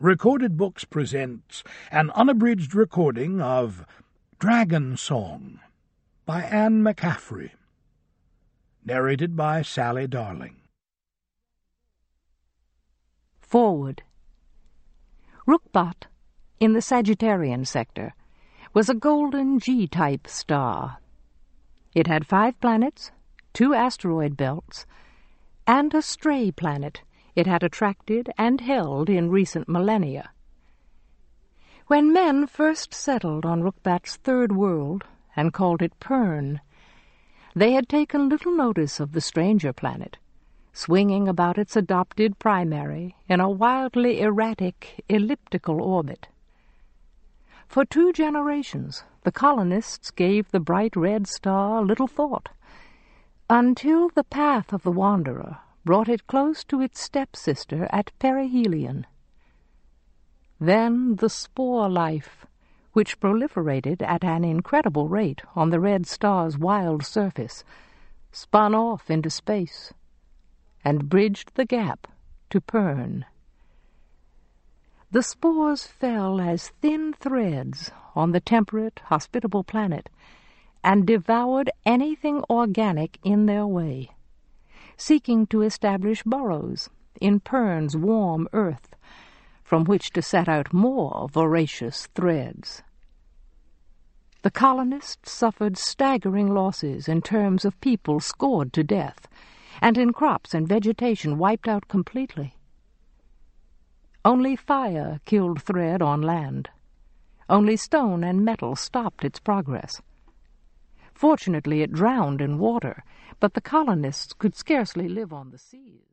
Recorded Books presents an unabridged recording of Dragon Song by Anne McCaffrey. Narrated by Sally Darling. Forward. Rukbat, in the Sagittarian sector, was a golden G-type star. It had 5 planets, 2 asteroid belts, and a stray planet it had attracted and held in recent millennia. When men first settled on Rukbat's third world and called it Pern, they had taken little notice of the stranger planet, swinging about its adopted primary in a wildly erratic, elliptical orbit. For 2 generations, the colonists gave the bright red star little thought, until the path of the wanderer brought it close to its stepsister at perihelion. Then the spore life, which proliferated at an incredible rate on the red star's wild surface, spun off into space and bridged the gap to Pern. The spores fell as thin threads on the temperate, hospitable planet and devoured anything organic in their way, seeking to establish burrows in Pern's warm earth, from which to set out more voracious threads. The colonists suffered staggering losses in terms of people scored to death, and in crops and vegetation wiped out completely. Only fire killed thread on land. Only stone and metal stopped its progress. Fortunately, it drowned in water, but the colonists could scarcely live on the seas.